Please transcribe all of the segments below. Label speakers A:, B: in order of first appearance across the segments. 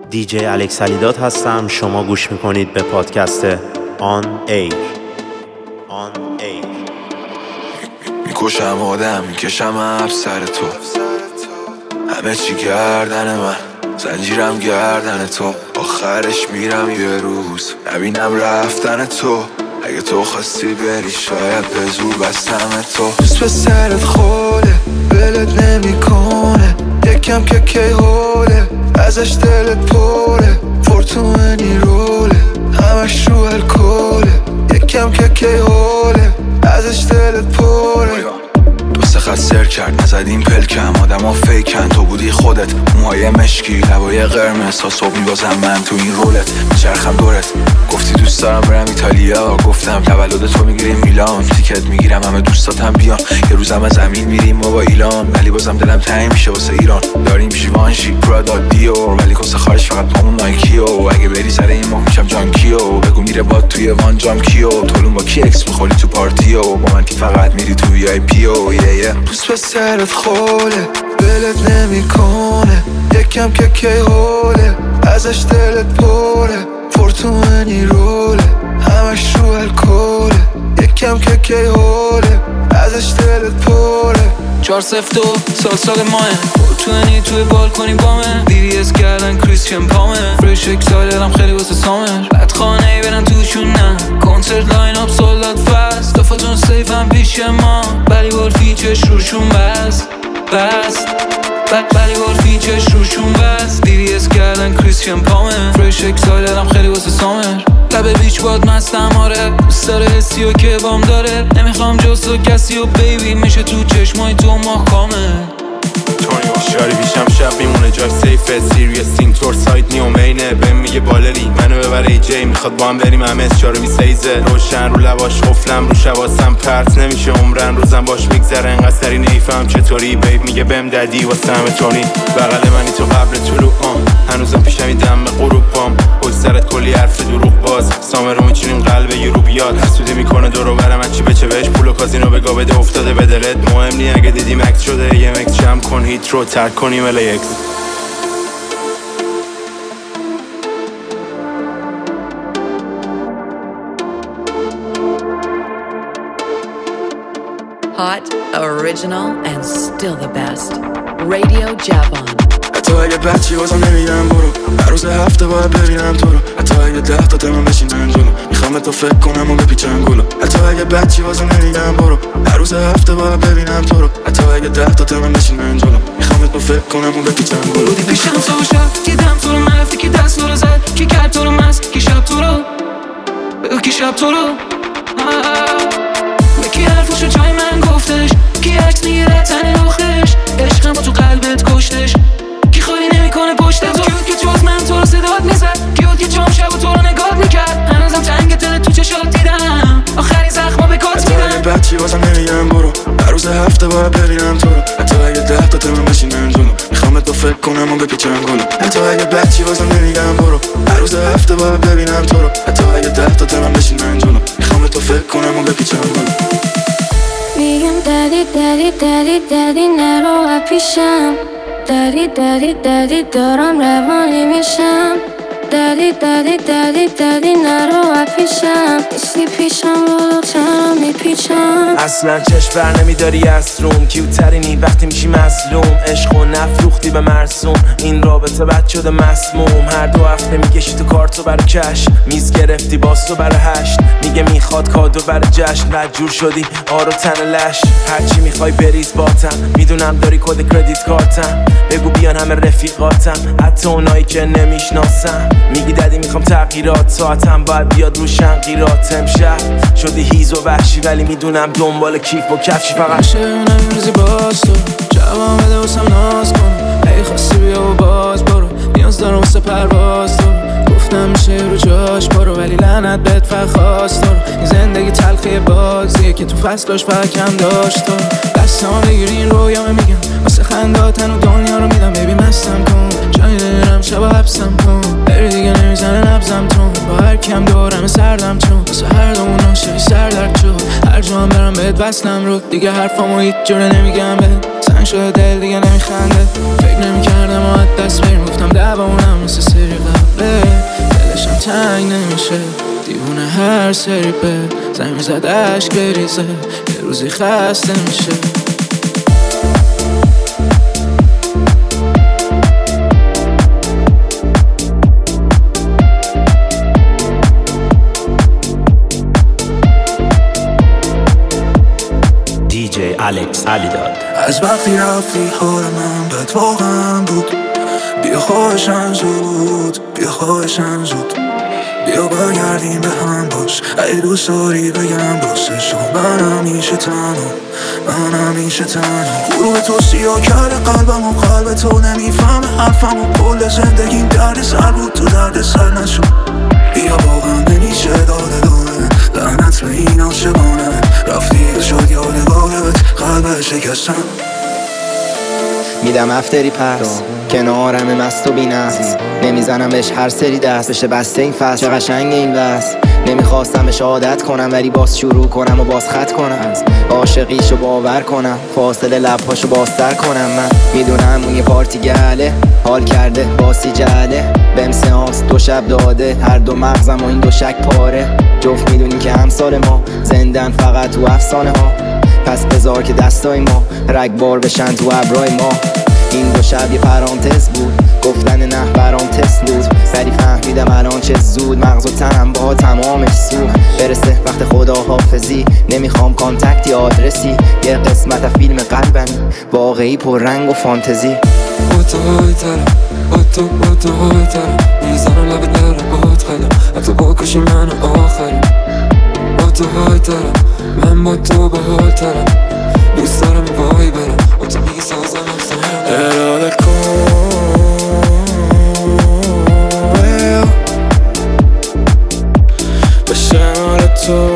A: دیجی الکس علیداد هستم. شما گوش میکنید به پادکست آن ایر.
B: میکشم آدم، میکشم افسر تو، همه چی گردن من، زنجیرم گردن تو، آخرش میرم یه روز نبینم رفتن تو. اگه تو خواستی بری شاید به زور بستم تو. دوست به سرت خوله ولت نمیکنه، یکم که کی حوله ازش دلت پره، فورتونی روله همش رو الکله، یکم که کی حوله ازش دلت پره. دو سه خط سر کرد نزدیم پلکم، آدم ها فیکن تو بودی خودت، موهای مشکی لبای قرمز تا صبح میبازم من تو این رولت، میچرخم دورت. گفتی دوست دارم برم ایتالیا، گفتم تولد تو میگیریم میلان، تیکت میگیرم همه دوستاتم بیان، یه روزم از زمین میریم ما با ایلان، ولی بازم دلم تنگ میشه واسه ایران. داریم ژیوانشی پرادا دیور، ولی کس خارج فقط پامون نایکیو، اگه بری سر این ماه میشم جانکیو، بگو میره با توی وان جام کیو، طولون با کی اکس میخوری تو پارتیو، با من که فقط میری تو وی آی پیو. دوست به سرت خوله ولت نمیکنه، یکم که کی حوله ازش دلت پره، فورتونی روله همش رو الکله، یکم که کی حوله ازش دلت پره.
C: 4-0-2 سال ماه، فورتونی توی بالکنی بامه، دیریس کردن کریستیان پامه، فرش اکسایلرم خیلی واسه سامر، بدخانه ای برن توشون نه، کنسرت لاین اپ سولداد فست، دفعتون سیف هم پیش ما، بلی بال فیچش روشون بست بلی بال فیچش روشون بست، دیریس کردن کریستیان پامه، فرش اکسایلرم خیلی واسه سامر، لبه بیچ باد مستم آره، دوست داره حسی و که بام داره، نمیخوام جز تو کسی و بیبی میشه تو چشمای تو محکامه.
D: شاری بیشم شب میمونه جای سیفه، سیریس سینتور سایت نیومینه، بهم میگه بالری منو ببره ای جی، میخواد با هم بریم همه اس 4 سیزه، روشن رو لباش قفلم رو شواسم پرت نمیشه عمرن، روزم باش میگذره انقدر سری نیفهم چطوری، بیب میگه بهم ددی واسه همه تونی، بغل منی تو قبل طلوع هنوزم پیشم این دم غروب بام، پشت سرت کلی حرف دروغ باز، سامر رو میچینیم قلب یه رو بیاد، حسودی میکنه دور و برم چی بچه بهش، پول و کازینو بگا بده افتاده به دلت، مهم نی اگه دیدی مکس شده یه مکس جمع کن هیت رو ترک کنیم LAX.
E: Hot, original, and still the best. Radio Javon.
F: حتی اگه بچی بازم نمیگم برو، هر روز هفته باید ببینم تو رو، حتی اگه 10 تا تمام بشینن جلو، میخوام تو فکر کنم و بپیچم گلو، حتی اگه بچی بازم نمیگم برو، هر روز هفته باید ببینم تو رو، حتی اگه 10 تا تمام بشینن جلو، میخوام تو فکر کنم و بپیچم گلو.
C: بودی پیشم تو شب دیدم تو رو، من رفتی که دست رو زد، کی کرد تو رو مست، کی شب تو رو بگو، کی شب تو رو کی حرفشو جای من گفتش، کی عکس میگیره تن روخش، عشقم با تو قلبت کشتش، کی خالی نمیکنه پشت تو، کیوت که جز من تو رو صدات میزد، کیوت که جام شب و تو رو نگات میکرد، هنوزم تنگ دلت تو چشات دیدم، آخرین زخما به کات میدم.
F: حتی اگه بچی بازم نمیگم برو، هر روز هفته باید ببینم تو رو، حتی اگه 10 تا تمام بشینن جلو، میخوام تو فکر کنم و بپیچم گلو، حتی اگه بچی بازم نمیگم برو، هر روز هفته باید ببینم تو رو، حتی اگه 10 تا تمام بشینن جلو، میخوام تو فکر کنم و بپیچم گلو.
G: میگم دادی دادی دادی دادی نرو پیشم، دادی دادی دادی دارم روانی میشم، دادی دادی دادی دادی نرو پیشم، نیستی پیشم رو چرا میپیچم،
H: اصلا چشم بر نمیداری از روم، کیوترینی وقتی میشی مظلوم، عشق و نفروختی به مرسوم، این رابطه بد شده مسموم، هر 2 هفته میکشی تو کارتو برای کش، میز گرفتی باز تو برای 8، میگه میخواد کادو برای جشن، بدجور شدی آرو تن لش، هرچی میخوای بریز باتم، میدونم داری کد کردیت کارتم، بگو بیان همه رفیقاتم، حتی اونایی که نمیشناسم، میگی ددی میخوام تغییرات، ساعتم باید بیاد رو شنقیرات، امشب شدی هیز و وحشی ولی میدونم دنبال کیف و کفشی، فقط
C: شونم روزی باز تو جواب بده واسم ناز کن، ای خواستی بیا و باز برو، نیاز دارم واسه پرواز تو، گفتم میشه رو جاش برو، ولی لعنت بهت فخواست تو، این زندگی تلخی بازیه که تو فصلاش پرکم داشت تو، دستم بگیر این رویامه میگم واسه خنداتن و دنیا رو میدم، ببی مستم کن جایی نمیرم شبا حبسم کن، بری دیگه نمیزنه نبزم تون، با هر کم دورم سردم چون واسه هر دومون عاشقی سردرد شد، هر جا هم برم بهت وصلم رو، دیگه حرفامو هیچ جوره نمیگم بهت، سنگ شده دل دیگه نمیخنده. فکر نمیکردم و از دست بریم، گفتم دوامونم مثل سری قبله. دلشم تنگ نمیشه دیوونه هر سری به زنگ میزد عشق بریزه، یه روزی خسته میشه.
A: دیجی الکس علیداد.
F: از وقتی رفتی حال من بد واقعا بود. بیا خواهشم زود، بیا خواهشم زود، بیا برگردیم به هم باش. ای دوست داری بگم راستش من همیشه تنها، من همیشه تنها. غروب تو سیاه کرده قلبم و قلب تو نمیفهمه حرفم و کل زندگیم درد سر بود، تو درد سر نشد. بیا واقعا نمیشه داده داره، لعنت به این عاشقانه. رفتی شد یادگارت قلب شکستم.
I: میدم افتری پس کنارم مست و بی‌نقص، نمیزنم بهش هر سری دست بشه بسته این فصل. چه قشنگ این وصل، نمیخواستم بهش عادت کنم ولی باز شروع کنم و باز خط کنم. عاشقیشو باور کنم، فاصله لبهاشو بازتر کنم. من میدونم اون یه پارتی گله، حال کرده باسی جله. بهم سیانس 2 شب داده، هر دو مغزم و این 2 شک پاره. جفت میدونیم که همسال ما زندن فقط تو افسانه ها. پس بذار که دستای ما رگبار بشن تو ابرای ما. این 2 شب یه پرانتز بود، گفتن نه برام تست بود. ولی فهمیدم الان چه زود، مغز و تنم با تمامش سوخت. برسه وقت خداحافظی، نمیخوام کانتکتی آدرسی. یه قسمت از فیلم قلبمی واقعی پر رنگ و فانتزی.
C: با تو های ترم، با تو های ترم، میزنم لب در باد خیلم، حتی بکشی من آخریم. با تو های ترم، من با تو به حال ترم، دوست دارم وای برم با تو میسازم اراده کن به شمال تو.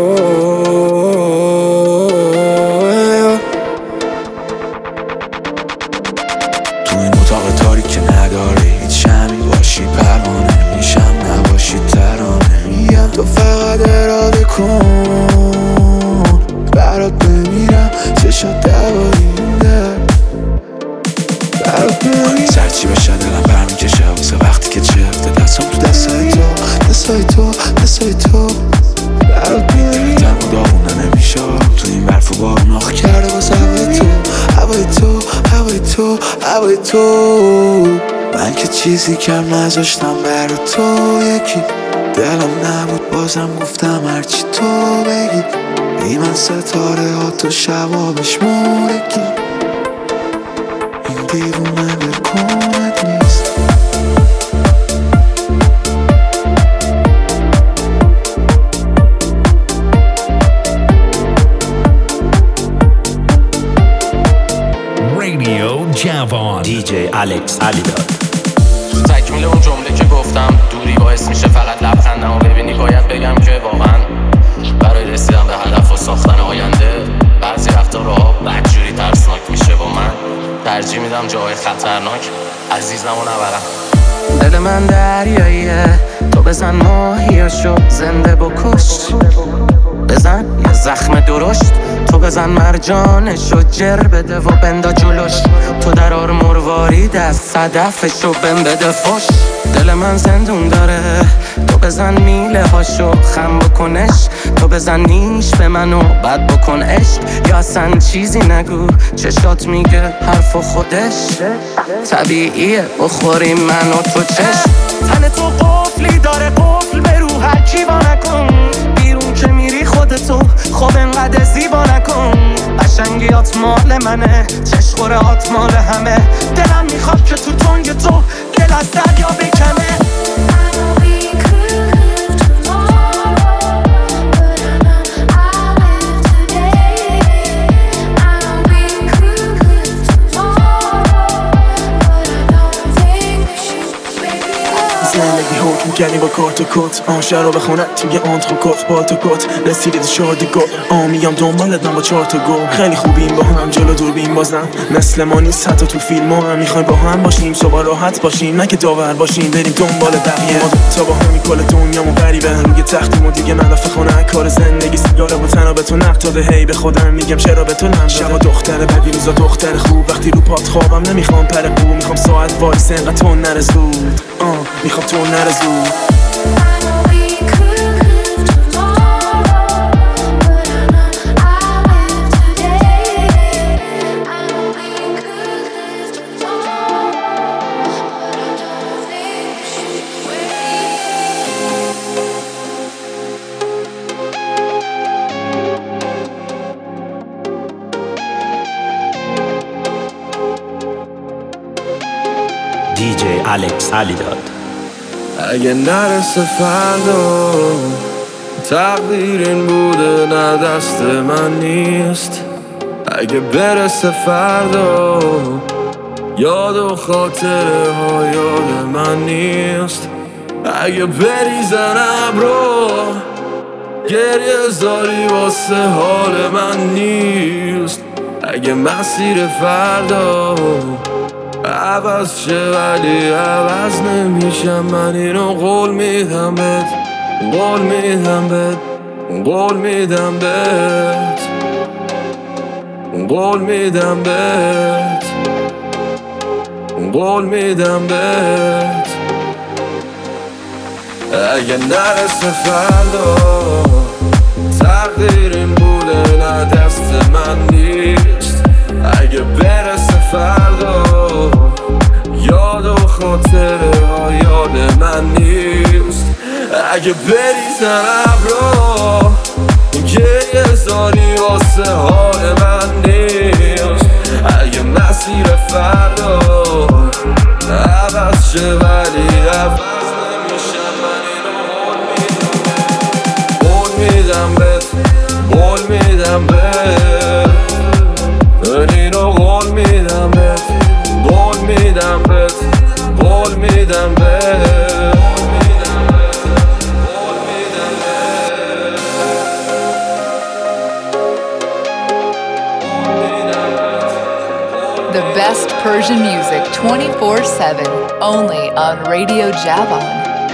F: تو این اتاق تاریک که نداری هیچ شمی، باشی پروانه میشم نباشی ترانه. میگم تو فقط اراده کن، برات بمیرم چشات دوایی مونده. برات بمیرم سرچی بشه دلم برمیکشه واسه وقتی که چفته دستم تو دستای تو، دستای تو، دستای تو. برات بمیرم و داغونه نمیشه تو این برف و بارون آخ کرده واسه هوای تو، هوای تو، هوای تو، هوای تو. من که چیزی کم نذاشتم برای تو، یکی دلم نبود بازم گفتم هرچی تو بگی. ای من ستاره ها تو شبابش مورکی، این دیوونه برکنت نیست.
A: رادیو جوان. دیجی الکس علیداد.
J: تو تکمیل اون جمله که گفتم دوری باعث میشه فقط لبخندم و ببینی باید بگم که واقعا برای رسیدن به هدف و ساختن آینده بعضی وقتا راه بدجوری ترسناک میشه و من ترجیح میدم جای خطرناک عزیزمو نبرم.
C: دل من دریاییه، تو بزن ماهیاشو زنده بکش. بزن یه زخم درشت، تو بزن مرجانشو جر بده و بندا جلوش. تو درار مروارید از صدفشو بهم بده فش. دل من زندون داره، تو بزن میله هاشو خم بکنش. تو بزن نیش به منو بد بکن عشق، یا اصلا چیزی نگو چشات میگه حرف خودش. طبیعیه بخوریم من و تو چشم. تن تو قفلی داره، قفل به رو هر کی با نکن. بیرون که میری خودتو خوب انقدر زیبا نکن. قشنگیات مال منه، چشخورهات مال همه. دلم میخواد که تو تنگ تو دل از دریا بکنه.
F: زندگی حکم گلی با کارت و کت شراب خونت توی آنتروکوت با تو کت رسیدی تو شادگاه میام دنبالت من با 4 تا گل خیلی خوبیم با هم جلو دوربین بازم مثل ما نیست حتی تو فیلم هم میخوایم با هم باشیم صبح راحت باشیم نه که داور باشیم بریم دنبال بقیه ما تا با هم کل دنیامو غریبه روی تختیم و دیگه ملافه خونه کار زندگی سیگاره با تنها به تو نقد داده هی به خودم میگم چرا به تو نم شبا دختر بدی روزا دختر خوب وقتی رو پات خوابم نمیخوام پر قو میخوام ساعت وایس انقدر تو نره زود میخوام تو نره زود
A: DJ الکس علیداد.
K: اگه نرسه فردا تقدیر این بوده نه دست من نیست اگه برسه فردا یاد و خاطره ها یاد من نیست اگه بریزن ابرو گریه زاری واسه حال من نیست اگه مسیر فردا عوض شه ولی عوض نمیشم من اینو قول میدم بهت قول میدم بهت قول میدم بهت قول میدم بهت قول میدم بهت اگه نرسه فردا تقدیر این بوده نه دست من نیست اگه برسه فردا یاد و خاطره ها یاد من نیست اگه بریزن ابرا گریه زاری واسه حال من نیست اگه مسیر فردا عوض شه ولی عوض نمیشم من اینو قول میدم بهت قول میدم بهت من اینو قول میدم بهت قول میدم بهت قول میدم بهت
E: The best Persian music 24/7 only on Radio Javan.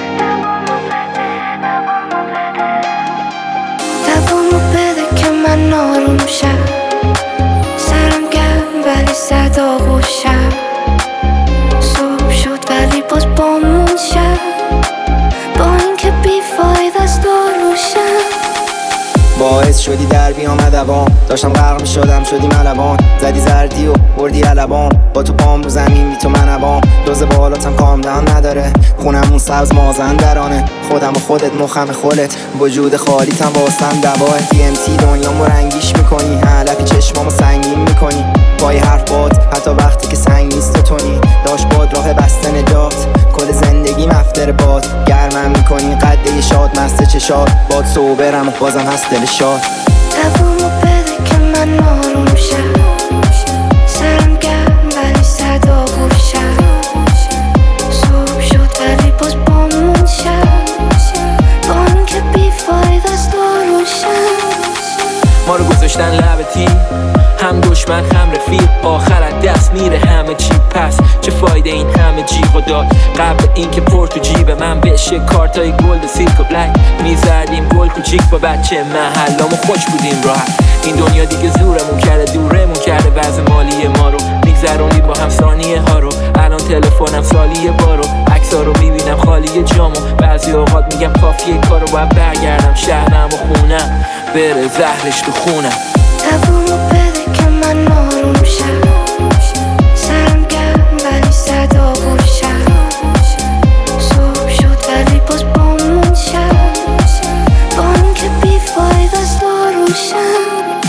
G: دوامو بده که من آروم شم سرم گرم ولی صدا خوشم صبح شد ولی باز بامون شم با اینکه بیفاید از داروشم
I: باعث شدی در بیام دوام داشتم غرق می شدم شدی ملبان زدی زردی و بردی علبام با تو پام رو زمین بی تو منبام دوز بالاتم کامدن نداره خونمون سبز مازندرانه خودم و خودت مخم خودت وجود خالیتم واسم دواه DMT دنیامو رنگیش میکنی علفی چشمامو سنگین میکنی پای حرف باد حتی وقتی که سنگ نیست تونی داشت باد راه بسته نجات کل زندگی مفتر باد گرمم میکنی قده شاد مست چشاد باد صوبرم و بازم هست دل شاد
G: دوامو بده که من آروم شم سرم گرم ولی صدا گوشم صبح شد ولی باز بامون شم با اینکه بیفاید از داروشم
H: ما رو گذاشتن لب تیم هم دشمن هم رفیق آخر از دست میره همه چی پس چه فایده این همه جیغ و داد قبل این که پر تو جیب من بشه کارتای گلد و سیلک و بلک میزدیم گل کوچیک با بچه محلامو خوش بودیم راحت این دنیا دیگه زورمون کرده دورمون کرده وضع مالی ما رو میگذرونی با هم ثانیه ها رو الان تلفنم سالیه بارو عکس‌ها رو میبینم خالی جامو بعضی اوقات میگم کافیه کارو باید برگردم شهرم و خونم بره زهرش تو خونم
G: دوامو بده که من آروم شم سرم گرم ولی صدا گوشم صبح شد ولی باز بامون شم با اینکه بیفاید از داروشم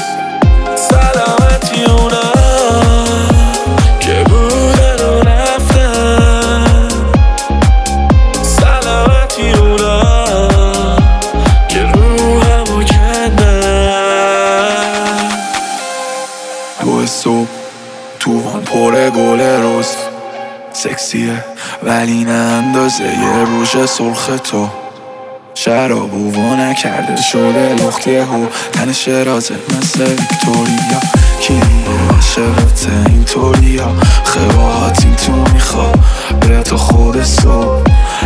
K: سلامتی اونا که بودن و رفتن سلامتی اونا که روحمو کندن دو صبح توفان پر گل روز
F: سکسیه ولی نه اندازه یه روژ سرخ تو. شرابو و نکرده شده لختی هو، تنش رازه مثل ویکتوریا. کلیه عاشقت اینطوریا، خواهات این تو میخوا بره تو خود صبح.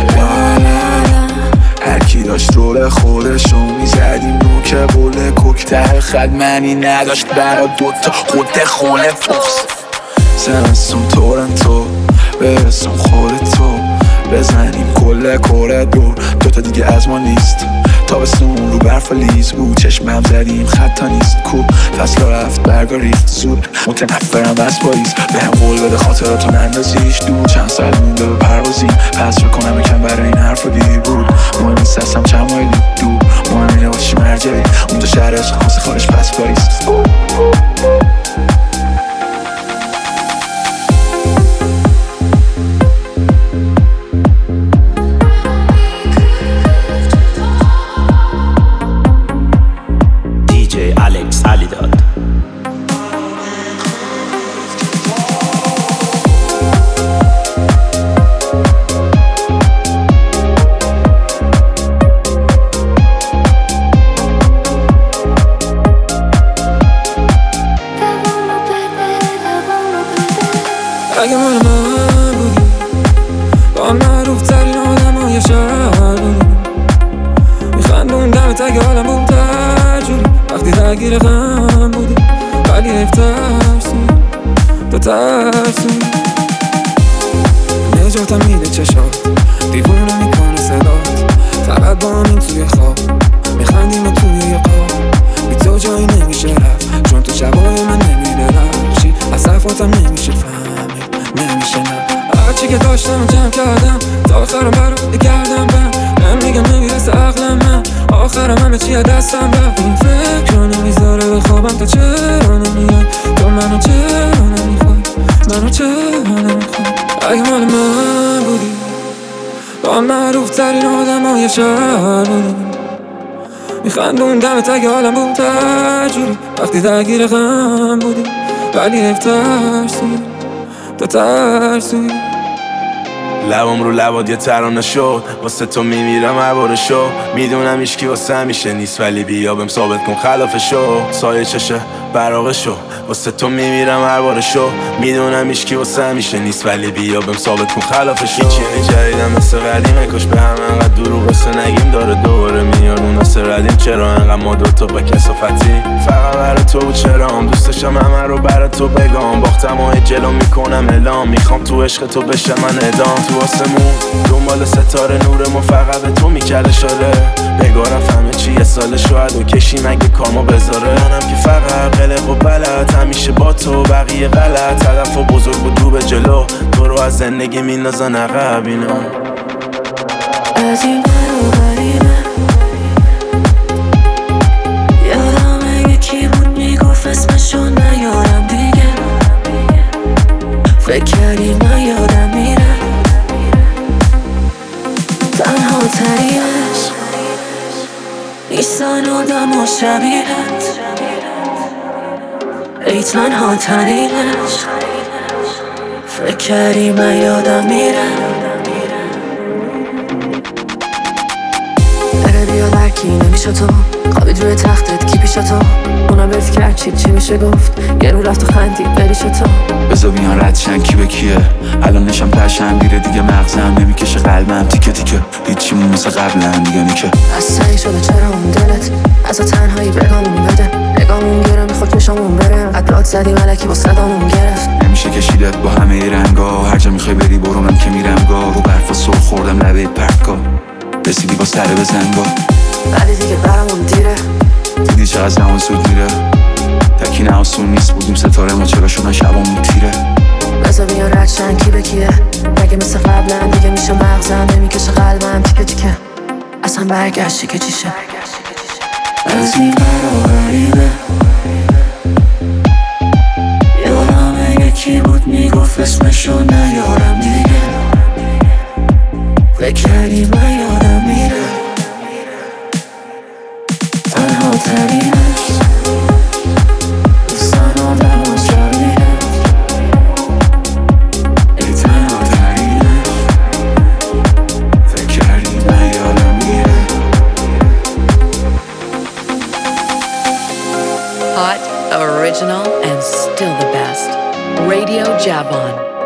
F: هرکی داشت رول خودشو میزدیم رو که بوله کوک ته خد منی نداشت برا دوتا خود خونه فوکس. زمستون تورنتو برسون خودتو، بزنیم کل کره دور دوتا دیگه از ما نیست. تابستون رو برف و لیز بود چشمم زدیم خطا نیست کو. فصل رفت برگا ریخت زود متنفرم بس باییز. به هم قول بده خاطراتو نندازیش دور. چند سال مونده به پروازیم پس بکنم یکم برای این حرف رو دیر بود. مهم نیست هستم چند مایلی دور، مهم اینه باشی مرجعی اونجا شهر عشق خاصی خارج پس باییز.
C: اگه مال من بودی با معروف ترین آدم های شهر بودی، میخندون دمت اگه حالم بود ترجوری. وقتی درگیر غم بودی ولی حیف ترسونی تو ترسونی. نجاتم میده چشات دیوونه میکنه صدات، فقط با همین توی خواب میخندیم و توی یه قاب. بی تو جایی نمیشه رفت چون تو شبای من نمیره رفشی. از صفاتم نمیشه فهمید نمیشه نه. هرچی که داشتم جمع کردم تا آخرم برات بگردم من میگم نمیرسه عقلم من آخرم همه چی دستم رفت. این فکر رو نمیذاره بخوابم تو چرا نمیای، تو منو چرا نمیخوای، منو چرا نمیخوای. اگه مال من بودی با معروف ترین آدم های شهر بودی، میخندون دمت اگه حالم بود ترجوری. وقتی درگیر غم بودی ولی حیف ترسونی تو ترسونی.
H: لبم رو لبات یه ترانه شد واسه تو میمیرم هر بار شو. میدونم ایشکی واسه همیشه نیست ولی بیا بهم ثابت کن خلافشو. سایه چشه براغشو واسه تو میمیرم هر بار شو. میدونم ایشکی واسه همیشه نیست ولی بیا بهم ثابت کن خلافشو. چینی جدیدم مثل قدیمه کاش به هم انقدر دروغ قصه نگیم. داره دوباره میاد اون نسه ردیم چرا انقدر ما دوتا با کسافتی. فقط برای تو بود چرام دوستشم همه رو برای تو بگم. باختم و جلو میکنم اعلام میخوام تو عشق تو بشه من ادام. تو آسمون دنبال ستاره نورمو فقط به تو میکرده شده. بگارم همه چی یه سال شاید و کشیم اگه کامو بذاره. منم که فقط قلق و بلد همیشه با تو بقیه غلط. هدف و بزرگ و دو به جلو تو رو از زندگی میندازن عقب. اینا
G: از این برو بریمه یادم یکی بود میگفت اسمشو نیارم دیگه. فکر کردی من یادم میره تنها ترینش نیستن آدم و شبیهت. ای تنها ترینش فکر کردی من یادم میره. بره بیا درکی نمیشه تو خوابید روی تختت کی پیش تو. اونم بهت کرد چی میشه گفت یه رو رفت و خندید بریش تو.
F: بذار بیان رد شن کی به کیه الان نشم پرشم بیره دیگه مغزم نمیکشه قلبم تیکه تیکه هیچیمون مثل قبلا دیگه نیکه.
G: از سعی شده چرا اون دلت از تنهایی بگامون بده. نگامون گره میخواد چشامون بره قدرات زدی ملکی با صدامون گرفت.
F: نمیشه کشیدت با همه رنگا هر جا میخوای بری برو من که میرم گاه. رو برف و سر خوردم لبه پرتگاه رسیدی با سر بزنگاه.
G: ولی دیگه برامون دیره
F: دیدی چقدر زمان سود میره. تکی نه آسون نیست بودیم ستاره ما چرا شدن شبامون تیره.
G: بذار بیان رد شن کی به کیه مگه مثل قبلا دیگه میشه مغزم نمیکشه قلبم تیکه تیکه. اصلا برگشتی که چیشه
F: از این برابریبه
G: یادم یکی بود میگفت اسمشو نیارم دیگه. فکر کردی من یادم میره تنها ترینش نیستن آدم و شبیهت. ای تنها ترینش
E: original and still the best. Radio Javon.